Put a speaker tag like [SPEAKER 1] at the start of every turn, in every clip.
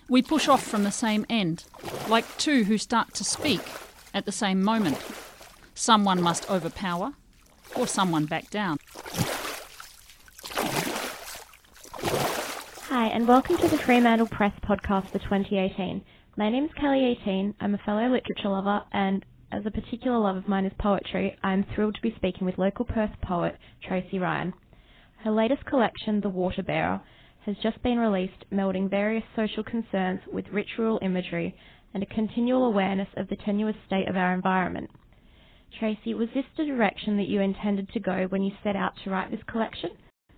[SPEAKER 1] We push off from the same end, like two who start to speak at the same moment. Someone must overpower, or someone back down.
[SPEAKER 2] Hi, and welcome to the Fremantle Press podcast for 2018. My name is Kelly 18. I'm a fellow literature lover, and as a particular love of mine is poetry, I'm thrilled to be speaking with local Perth poet Tracy Ryan. Her latest collection, The Water Bearer, has just been released, melding various social concerns with rich rural imagery and a continual awareness of the tenuous state of our environment. Tracy, was this the direction that you intended to go when you set out to write this collection?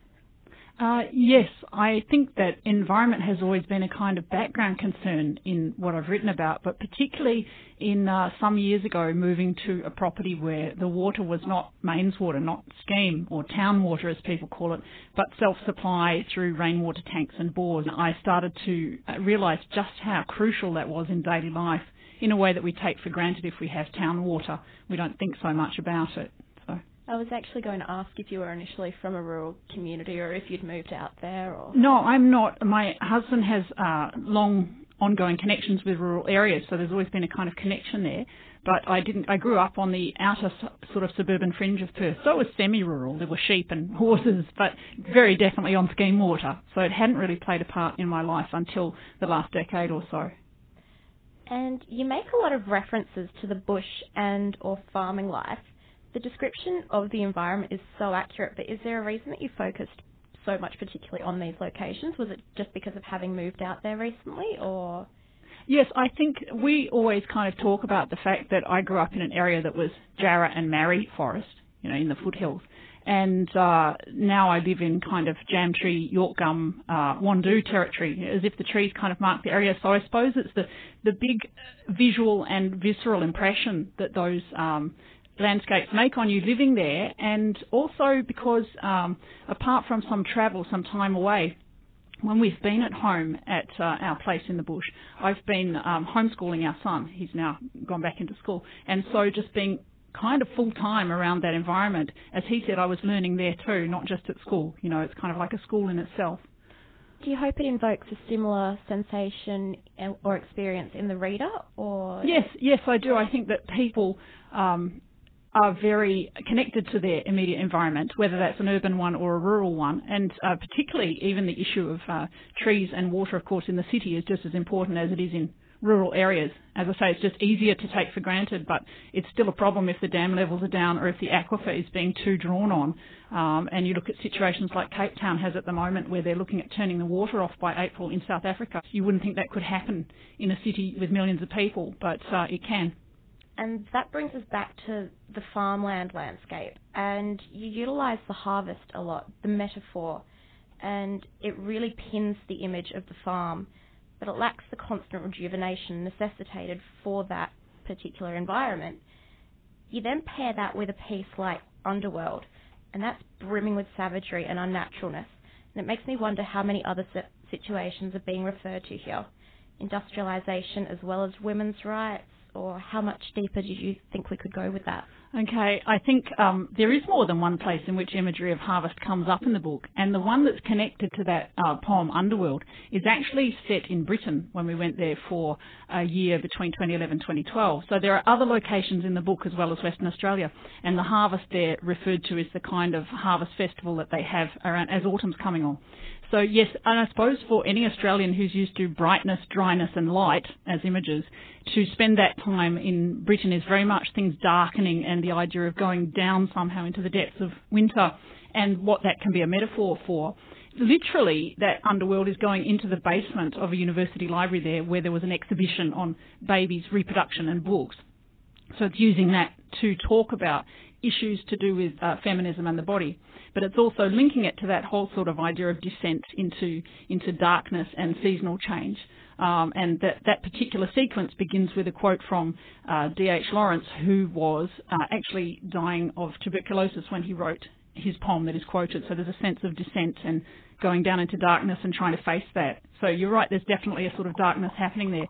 [SPEAKER 1] Yes, I think that environment has always been a kind of background concern in what I've written about, but particularly in some years ago moving to a property where the water was not mains water, not scheme or town water as people call it, but self-supply through rainwater tanks and bores. I started to realise just how crucial that was in daily life in a way that we take for granted if we have town water. We don't think so much about it.
[SPEAKER 2] I was actually going to ask if you were initially from a rural community or if you'd moved out there. Or...
[SPEAKER 1] No, I'm not. My husband has long ongoing connections with rural areas, so there's always been a kind of connection there. But I grew up on the outer sort of suburban fringe of Perth, so it was semi-rural. There were sheep and horses, but very definitely on scheme water. So it hadn't really played a part in my life until the last decade or so.
[SPEAKER 2] And you make a lot of references to the bush and or farming life. The description of the environment is so accurate, but is there a reason that you focused so much particularly on these locations? Was it just because of having moved out there recently, or...?
[SPEAKER 1] Yes, I think we always kind of talk about the fact that I grew up in an area that was Jarrah and Marri forest, in the foothills. And now I live in kind of jam tree, York gum, Wandoo territory, as if the trees kind of mark the area. So I suppose it's the big visual and visceral impression that those landscapes make on you living there, and also because apart from some travel, some time away, when we've been at home at our place in the bush, I've been homeschooling our son. He's now gone back into school, and so just being kind of full-time around that environment, as he said, I was learning there too, not just at school. It's kind of like a school in itself.
[SPEAKER 2] Do you hope it invokes a similar sensation or experience in the reader? Or
[SPEAKER 1] Yes, I do. I think that people are very connected to their immediate environment, whether that's an urban one or a rural one, and particularly even the issue of trees and water, of course, in the city is just as important as it is in rural areas. As I say, it's just easier to take for granted, but it's still a problem if the dam levels are down or if the aquifer is being too drawn on. And you look at situations like Cape Town has at the moment, where they're looking at turning the water off by April in South Africa. You wouldn't think that could happen in a city with millions of people, but it can.
[SPEAKER 2] And that brings us back to the farmland landscape. And you utilise the harvest a lot, the metaphor, and it really pins the image of the farm, but it lacks the constant rejuvenation necessitated for that particular environment. You then pair that with a piece like Underworld, and that's brimming with savagery and unnaturalness. And it makes me wonder how many other situations are being referred to here. Industrialisation as well as women's rights, or how much deeper did you think we could go with that?
[SPEAKER 1] Okay, I think there is more than one place in which imagery of harvest comes up in the book, and the one that's connected to that poem, Underworld, is actually set in Britain when we went there for a year between 2011 and 2012. So there are other locations in the book as well as Western Australia, and the harvest there referred to is the kind of harvest festival that they have around as autumn's coming on. So yes, and I suppose for any Australian who's used to brightness, dryness and light as images, to spend that time in Britain is very much things darkening and the idea of going down somehow into the depths of winter, and what that can be a metaphor for. Literally, that Underworld is going into the basement of a university library there, where there was an exhibition on babies' reproduction and books. So it's using that to talk about issues to do with feminism and the body. But it's also linking it to that whole sort of idea of descent into darkness and seasonal change. And that particular sequence begins with a quote from D.H. Lawrence, who was actually dying of tuberculosis when he wrote his poem that is quoted. So there's a sense of descent and going down into darkness and trying to face that. So you're right, there's definitely a sort of darkness happening there.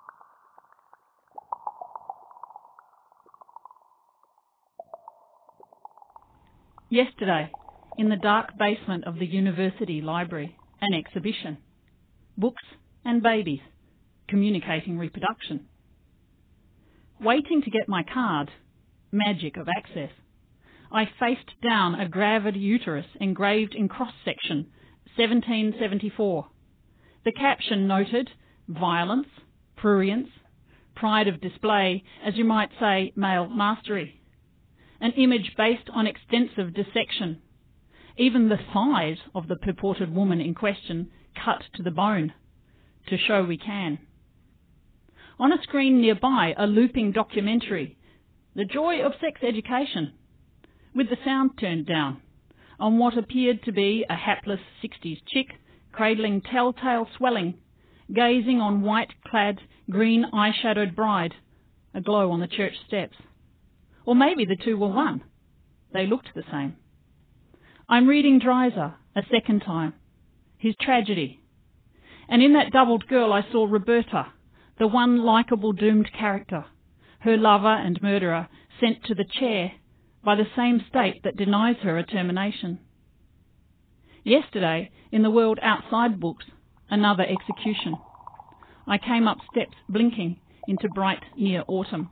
[SPEAKER 1] Yesterday, in the dark basement of the university library, an exhibition. Books and babies, communicating reproduction. Waiting to get my card, magic of access. I faced down a gravid uterus engraved in cross-section, 1774. The caption noted, violence, prurience, pride of display, as you might say, male mastery. An image based on extensive dissection. Even the thighs of the purported woman in question cut to the bone, to show we can. On a screen nearby, a looping documentary, The Joy of Sex Education, with the sound turned down, on what appeared to be a hapless 60s chick, cradling telltale swelling, gazing on white-clad, green eyeshadowed bride, aglow on the church steps. Or maybe the two were one. They looked the same. I'm reading Dreiser a second time, his tragedy. And in that doubled girl I saw Roberta, the one likeable doomed character, her lover and murderer sent to the chair by the same state that denies her a termination. Yesterday, in the World Outside books, another execution. I came up steps blinking into bright near autumn.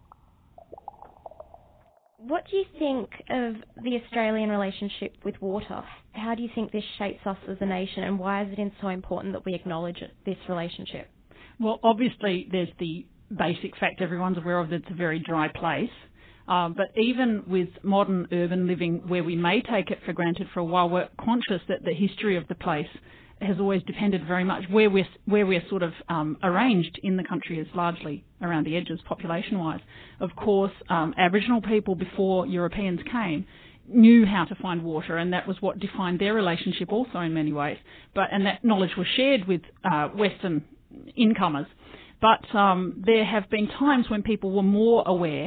[SPEAKER 2] What do you think of the Australian relationship with water? How do you think this shapes us as a nation, and why is it so important that we acknowledge this relationship?
[SPEAKER 1] Well, obviously there's the basic fact everyone's aware of that it's a very dry place. But even with modern urban living, where we may take it for granted for a while, we're conscious that the history of the place has always depended very much where we're sort of arranged in the country is largely around the edges population-wise. Of course, Aboriginal people before Europeans came knew how to find water, and that was what defined their relationship also in many ways. And that knowledge was shared with Western incomers. But there have been times when people were more aware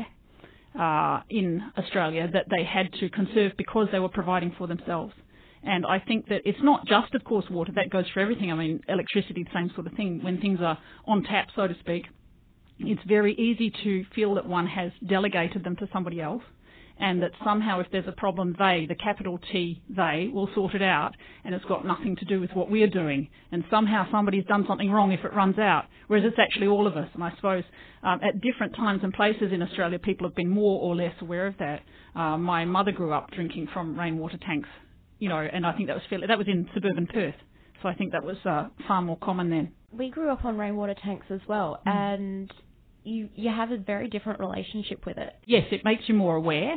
[SPEAKER 1] in Australia that they had to conserve because they were providing for themselves. And I think that it's not just, of course, water. That goes for everything. I mean, electricity, the same sort of thing. When things are on tap, so to speak, it's very easy to feel that one has delegated them to somebody else, and that somehow if there's a problem, they, the capital T, they, will sort it out, and it's got nothing to do with what we're doing. And somehow somebody's done something wrong if it runs out, whereas it's actually all of us. And I suppose at different times and places in Australia, people have been more or less aware of that. My mother grew up drinking from rainwater tanks, you know, and I think that was in suburban Perth. So I think that was far more common then.
[SPEAKER 2] We grew up on rainwater tanks as well, and you have a very different relationship with it.
[SPEAKER 1] Yes, it makes you more aware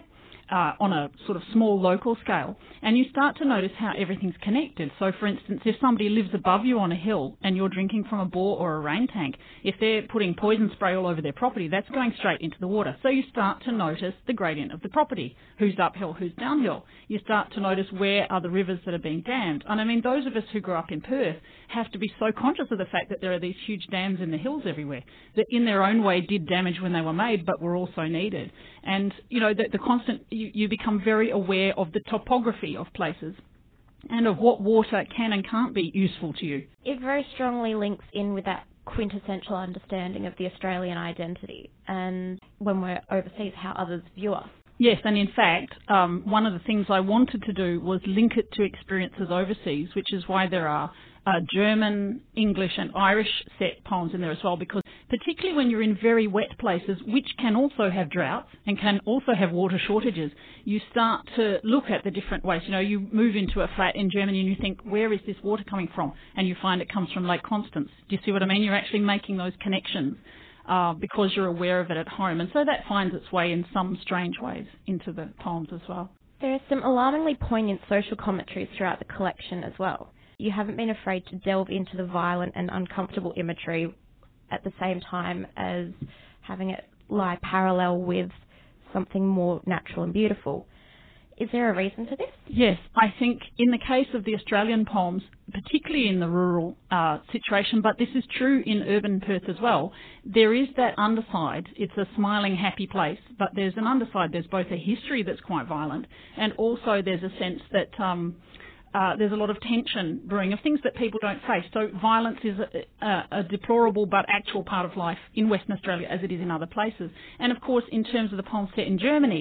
[SPEAKER 1] on a sort of small local scale, and you start to notice how everything's connected. So, for instance, if somebody lives above you on a hill and you're drinking from a bore or a rain tank, if they're putting poison spray all over their property, that's going straight into the water. So you start to notice the gradient of the property, who's uphill, who's downhill. You start to notice where are the rivers that are being dammed. And I mean, those of us who grew up in Perth have to be so conscious of the fact that there are these huge dams in the hills everywhere that in their own way did damage when they were made, but were also needed. And, you know, the constant, you become very aware of the topography of places and of what water can and can't be useful to you.
[SPEAKER 2] It very strongly links in with that quintessential understanding of the Australian identity, and when we're overseas, how others view us.
[SPEAKER 1] Yes, and in fact, one of the things I wanted to do was link it to experiences overseas, which is why there are German, English and Irish set poems in there as well, because particularly when you're in very wet places, which can also have droughts and can also have water shortages, you start to look at the different ways. You know, you move into a flat in Germany and you think, where is this water coming from? And you find it comes from Lake Constance. Do you see what I mean? You're actually making those connections because you're aware of it at home. And so that finds its way in some strange ways into the poems as well.
[SPEAKER 2] There are some alarmingly poignant social commentaries throughout the collection as well. You haven't been afraid to delve into the violent and uncomfortable imagery at the same time as having it lie parallel with something more natural and beautiful. Is there a reason for this?
[SPEAKER 1] Yes, I think in the case of the Australian poems, particularly in the rural situation, but this is true in urban Perth as well, there is that underside. It's a smiling, happy place, but there's an underside. There's both a history that's quite violent, and also there's a sense that there's a lot of tension brewing of things that people don't face. So violence is a deplorable but actual part of life in Western Australia as it is in other places. And of course, in terms of the poem set in Germany,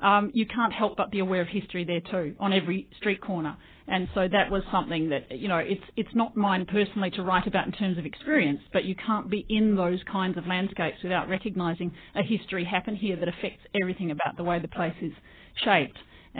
[SPEAKER 1] you can't help but be aware of history there too, on every street corner. And so that was something that, it's not mine personally to write about in terms of experience, but you can't be in those kinds of landscapes without recognising a history happened here that affects everything about the way the place is shaped.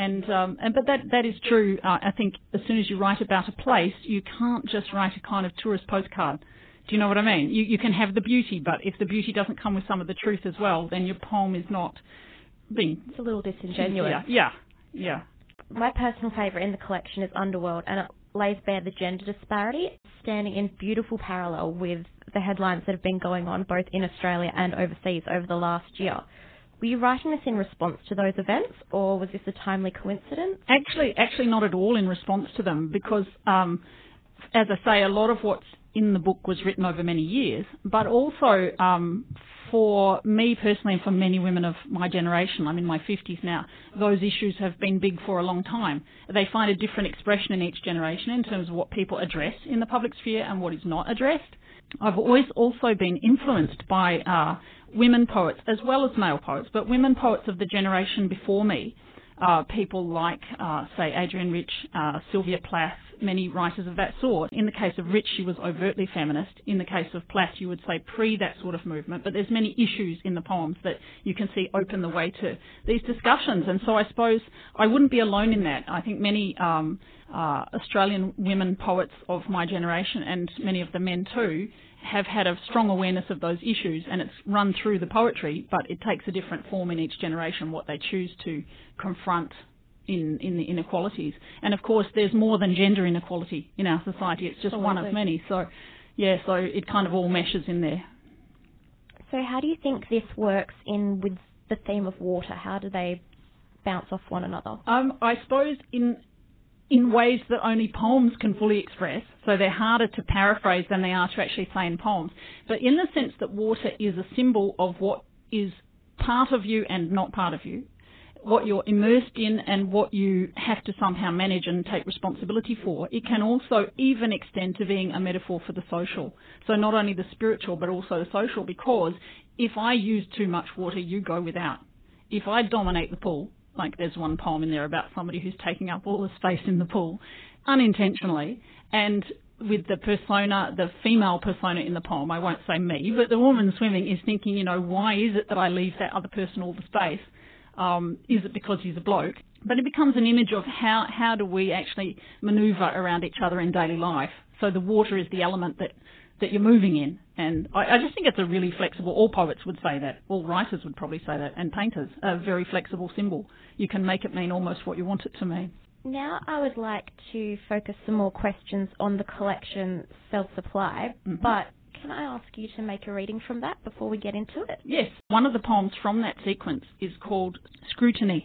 [SPEAKER 1] But that is true. I think as soon as you write about a place, you can't just write a kind of tourist postcard. Do you know what I mean? You can have the beauty, but if the beauty doesn't come with some of the truth as well, then your poem is not being...
[SPEAKER 2] It's a little disingenuous.
[SPEAKER 1] Yeah.
[SPEAKER 2] My personal favourite in the collection is Underworld, and it lays bare the gender disparity, standing in beautiful parallel with the headlines that have been going on both in Australia and overseas over the last year. Were you writing this in response to those events, or was this a timely coincidence?
[SPEAKER 1] Actually not at all in response to them, because, as I say, a lot of what's in the book was written over many years, but also for me personally and for many women of my generation, I'm in my 50s now, those issues have been big for a long time. They find a different expression in each generation in terms of what people address in the public sphere and what is not addressed. I've always also been influenced by women poets as well as male poets, but women poets of the generation before me, people like, say, Adrienne Rich, Sylvia Plath, many writers of that sort. In the case of Rich, she was overtly feminist. In the case of Plath, you would say pre that sort of movement, but there's many issues in the poems that you can see open the way to these discussions. And so I suppose I wouldn't be alone in that. I think many Australian women poets of my generation, and many of the men too, have had a strong awareness of those issues, and it's run through the poetry, but it takes a different form in each generation, what they choose to confront in the inequalities. And of course, there's more than gender inequality in our society. It's just one of many. So it kind of all meshes in there.
[SPEAKER 2] So how do you think this works in with the theme of water? How do they bounce off one another?
[SPEAKER 1] I suppose in ways that only poems can fully express, so they're harder to paraphrase than they are to actually say in poems. But in the sense that water is a symbol of what is part of you and not part of you, what you're immersed in and what you have to somehow manage and take responsibility for, it can also even extend to being a metaphor for the social. So not only the spiritual but also the social, because if I use too much water, you go without. If I dominate the pool, like there's one poem in there about somebody who's taking up all the space in the pool, unintentionally, and with the persona, the female persona in the poem, I won't say me, but the woman swimming is thinking, why is it that I leave that other person all the space? Is it because he's a bloke? But it becomes an image of how do we actually manoeuvre around each other in daily life. So the water is the element that you're moving in. And I just think it's a really flexible, all poets would say that, all writers would probably say that, and painters, a very flexible symbol. You can make it mean almost what you want it to mean.
[SPEAKER 2] Now I would like to focus some more questions on the collection Self-Supply, but can I ask you to make a reading from that before we get into it?
[SPEAKER 1] Yes. One of the poems from that sequence is called Scrutiny.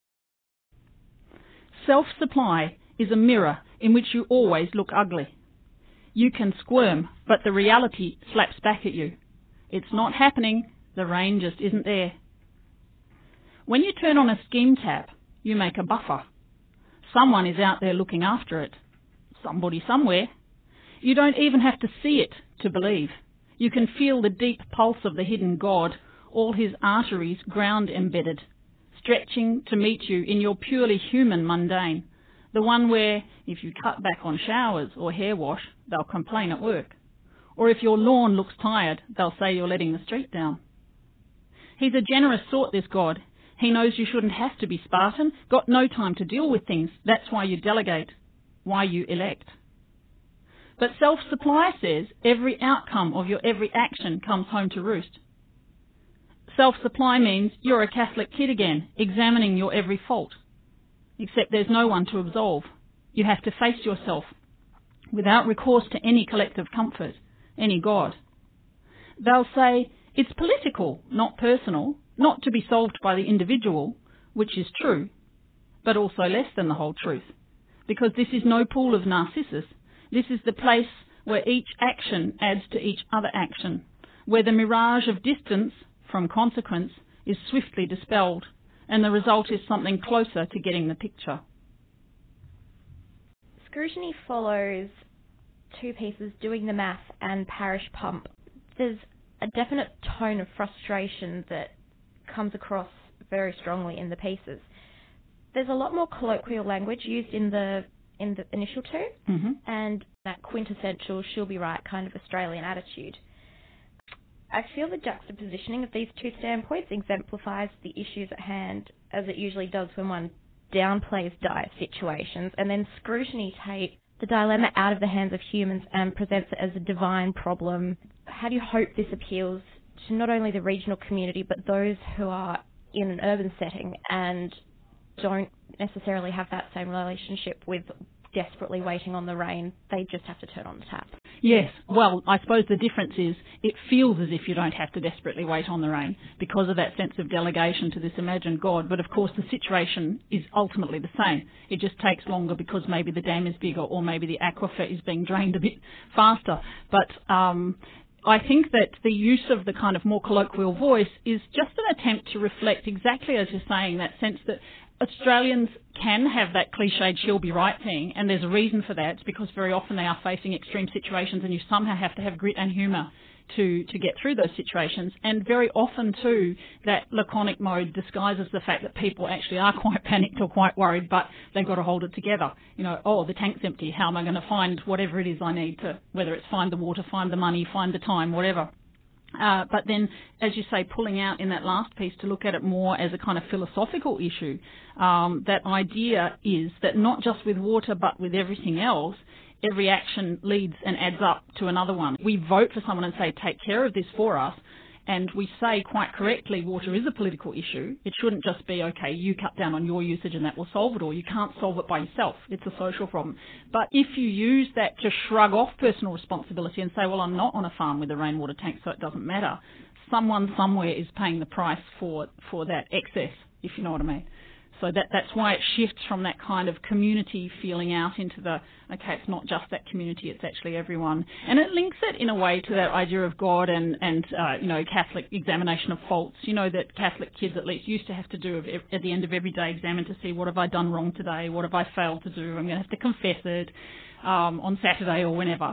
[SPEAKER 1] Self-supply is a mirror in which you always look ugly. You can squirm, but the reality slaps back at you. It's not happening, the rain just isn't there. When you turn on a steam tap, you make a buffer. Someone is out there looking after it. Somebody somewhere. You don't even have to see it to believe. You can feel the deep pulse of the hidden God, all his arteries ground embedded, stretching to meet you in your purely human mundane, the one where, if you cut back on showers or hair wash, they'll complain at work. Or if your lawn looks tired, they'll say you're letting the street down. He's a generous sort, this God. He knows you shouldn't have to be Spartan, got no time to deal with things. That's why you delegate, why you elect. But self-supply says every outcome of your every action comes home to roost. Self-supply means you're a Catholic kid again, examining your every fault. Except there's no one to absolve. You have to face yourself, without recourse to any collective comfort, any God. They'll say, it's political, not personal, not to be solved by the individual, which is true, but also less than the whole truth, because this is no pool of Narcissus. This is the place where each action adds to each other action, where the mirage of distance from consequence is swiftly dispelled, and the result is something closer to getting the picture.
[SPEAKER 2] Scrutiny follows two pieces, Doing the Math and Parish Pump. There's a definite tone of frustration that comes across very strongly in the pieces. There's a lot more colloquial language used in the initial two, and that quintessential she'll be right kind of Australian attitude. I feel the juxtapositioning of these two standpoints exemplifies the issues at hand, as it usually does when one downplays dire situations, and then scrutiny takes the dilemma out of the hands of humans and presents it as a divine problem. How do you hope this appeals to not only the regional community, but those who are in an urban setting and don't necessarily have that same relationship with desperately waiting on the rain? They just have to turn on the tap.
[SPEAKER 1] Yes, well, I suppose the difference is it feels as if you don't have to desperately wait on the rain because of that sense of delegation to this imagined God. But of course the situation is ultimately the same. It just takes longer because maybe the dam is bigger or maybe the aquifer is being drained a bit faster. But I think that the use of the kind of more colloquial voice is just an attempt to reflect exactly as you're saying, that sense that Australians can have that cliched she'll be right thing, and there's a reason for that. It's because very often they are facing extreme situations and you somehow have to have grit and humour to get through those situations. And very often too, that laconic mode disguises the fact that people actually are quite panicked or quite worried, but they've got to hold it together. You know, oh, the tank's empty, how am I going to find whatever it is I need to, whether it's find the water, find the money, find the time, whatever. But then, as you say, pulling out in that last piece to look at it more as a kind of philosophical issue, that idea is that not just with water but with everything else, every action leads and adds up to another one. We vote for someone and say, take care of this for us, and we say quite correctly water is a political issue. It shouldn't just be, okay, you cut down on your usage and that will solve it all. You can't solve it by yourself. It's a social problem. But if you use that to shrug off personal responsibility and say, well, I'm not on a farm with a rainwater tank, so it doesn't matter, someone somewhere is paying the price for that excess, if you know what I mean. So that's why it shifts from that kind of community feeling out into the, okay, it's not just that community, it's actually everyone. And it links it in a way to that idea of God and Catholic examination of faults. You know, that Catholic kids at least used to have to do at the end of every day examine to see what have I done wrong today, what have I failed to do, I'm going to have to confess it on Saturday or whenever.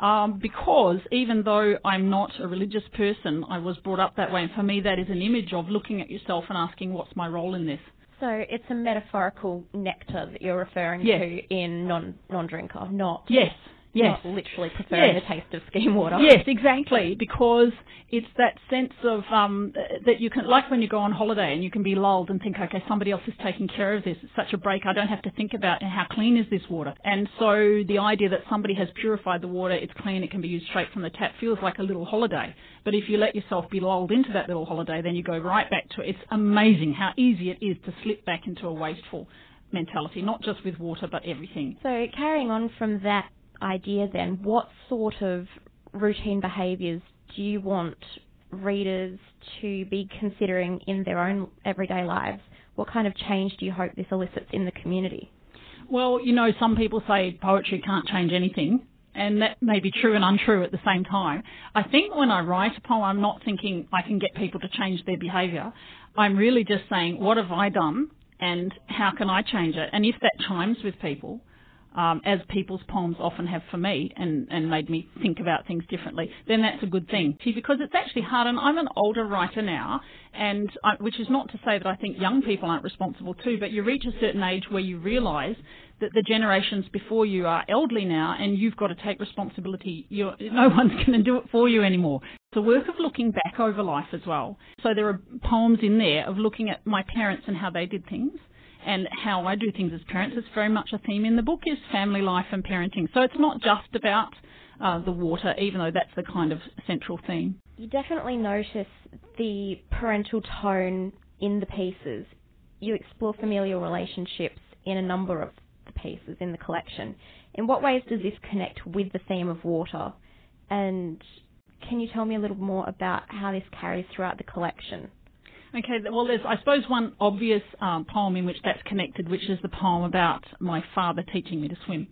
[SPEAKER 1] Because even though I'm not a religious person, I was brought up that way, and for me that is an image of looking at yourself and asking, what's my role in this?
[SPEAKER 2] So it's a metaphorical nectar that you're referring to in non-drinker, not not literally preferring the taste of scheme water.
[SPEAKER 1] Yes, exactly, because it's that sense of that you can, like when you go on holiday and you can be lulled and think, okay, somebody else is taking care of this. It's such a break. I don't have to think about how clean is this water. And so the idea that somebody has purified the water, it's clean, it can be used straight from the tap, feels like a little holiday. But if you let yourself be lulled into that little holiday, then you go right back to it. It's amazing how easy it is to slip back into a wasteful mentality, not just with water, but everything.
[SPEAKER 2] So carrying on from that idea then, what sort of routine behaviours do you want readers to be considering in their own everyday lives? What kind of change do you hope this elicits in the community?
[SPEAKER 1] Well, you know, some people say poetry can't change anything, and that may be true and untrue at the same time. I think when I write a poem, I'm not thinking I can get people to change their behaviour. I'm really just saying, what have I done and how can I change it? And if that chimes with people, as people's poems often have for me and made me think about things differently, then that's a good thing. Because it's actually hard, and I'm an older writer now, and which is not to say that I think young people aren't responsible too, but you reach a certain age where you realise that the generations before you are elderly now and you've got to take responsibility. No one's going to do it for you anymore. It's a work of looking back over life as well. So there are poems in there of looking at my parents and how they did things, and how I do things as parents. It's very much a theme in the book, is family life and parenting. So it's not just about the water, even though that's the kind of central theme.
[SPEAKER 2] You definitely notice the parental tone in the pieces. You explore familial relationships in a number of the pieces in the collection. In what ways does this connect with the theme of water? And can you tell me a little more about how this carries throughout the collection?
[SPEAKER 1] Okay, well, there's, I suppose, one obvious poem in which that's connected, which is the poem about my father teaching me to swim.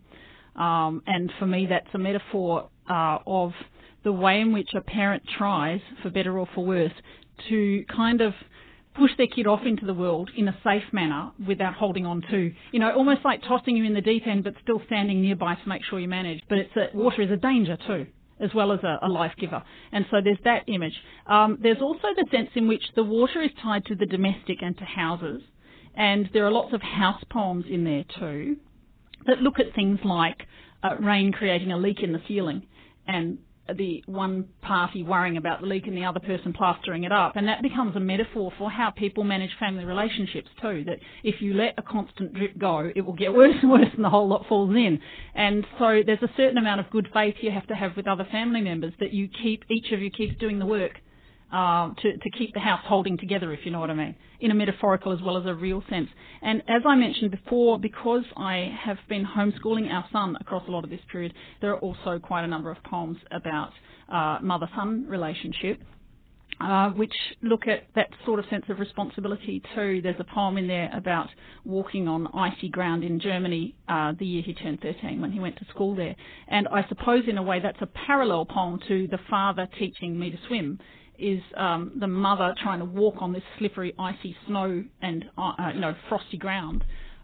[SPEAKER 1] And for me, that's a metaphor of the way in which a parent tries, for better or for worse, to kind of push their kid off into the world in a safe manner without holding on to, almost like tossing you in the deep end but still standing nearby to make sure you manage. But water is a danger too. as well as a life giver. And so there's that image. There's also the sense in which the water is tied to the domestic and to houses. And there are lots of house poems in there too that look at things like rain creating a leak in the ceiling and the one party worrying about the leak and the other person plastering it up. And that becomes a metaphor for how people manage family relationships too, that if you let a constant drip go, it will get worse and worse and the whole lot falls in. And so there's a certain amount of good faith you have to have with other family members that each of you keeps doing the work to keep the house holding together, if you know what I mean, in a metaphorical as well as a real sense. And as I mentioned before, because I have been homeschooling our son across a lot of this period, there are also quite a number of poems about mother-son relationship, which look at that sort of sense of responsibility too. There's a poem in there about walking on icy ground in Germany the year he turned 13 when he went to school there. And I suppose in a way that's a parallel poem to the father teaching me to swim, is the mother trying to walk on this slippery, icy snow and frosty ground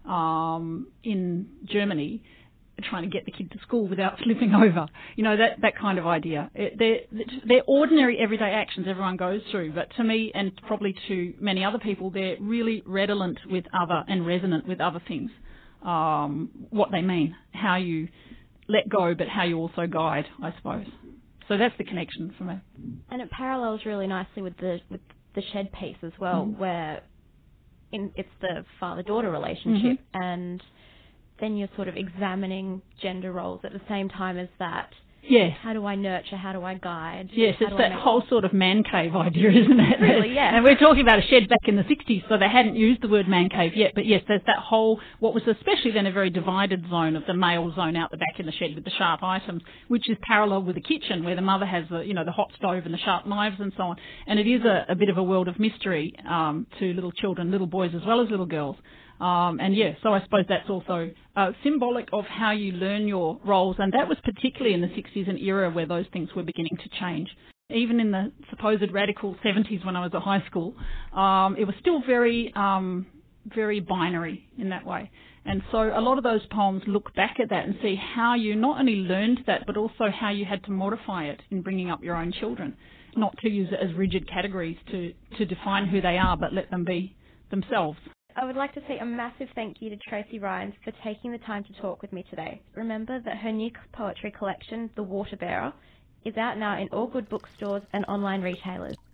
[SPEAKER 1] in Germany, trying to get the kid to school without slipping over. You know, that kind of idea. They're ordinary, everyday actions everyone goes through, but to me, and probably to many other people, they're really redolent with other and resonant with other things. What they mean, how you let go, but how you also guide, I suppose. So that's the connection for me.
[SPEAKER 2] And it parallels really nicely with the shed piece as well, where it's the father-daughter relationship, and then you're sort of examining gender roles at the same time as that.
[SPEAKER 1] Yes.
[SPEAKER 2] How do I nurture? How do I guide?
[SPEAKER 1] Yes, it's that whole sort of man cave idea, isn't it?
[SPEAKER 2] Really, yeah.
[SPEAKER 1] And we're talking about a shed back in the 60s, so they hadn't used the word man cave yet. But yes, there's that whole, what was especially then a very divided zone of the male zone out the back in the shed with the sharp items, which is parallel with the kitchen where the mother has the hot stove and the sharp knives and so on. And it is a bit of a world of mystery to little children, little boys as well as little girls. So I suppose that's also symbolic of how you learn your roles, and that was particularly in the 60s, an era where those things were beginning to change. Even in the supposed radical 70s when I was at high school, it was still very, very binary in that way. And so a lot of those poems look back at that and see how you not only learned that, but also how you had to modify it in bringing up your own children, not to use it as rigid categories to define who they are, but let them be themselves.
[SPEAKER 2] I would like to say a massive thank you to Tracy Rhines for taking the time to talk with me today. Remember that her new poetry collection, The Water Bearer, is out now in all good bookstores and online retailers.